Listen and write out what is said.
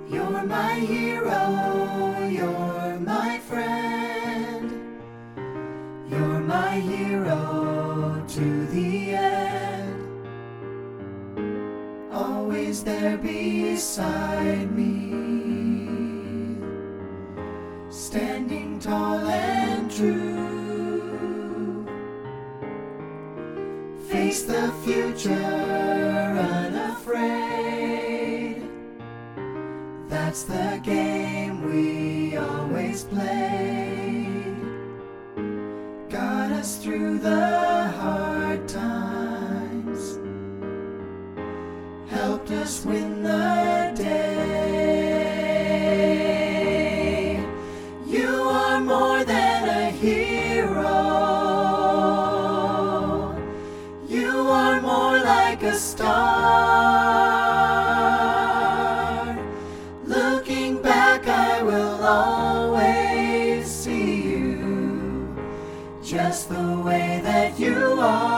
You're my hero, you're my friend. You're my hero to the end. Always there beside me, standing tall and true. Face the future unafraid. That's the game we always played. Got us through the hard times, helped us win the day. You are more than a hero. You are more like a star. Looking back, I will always see you just the way that you are.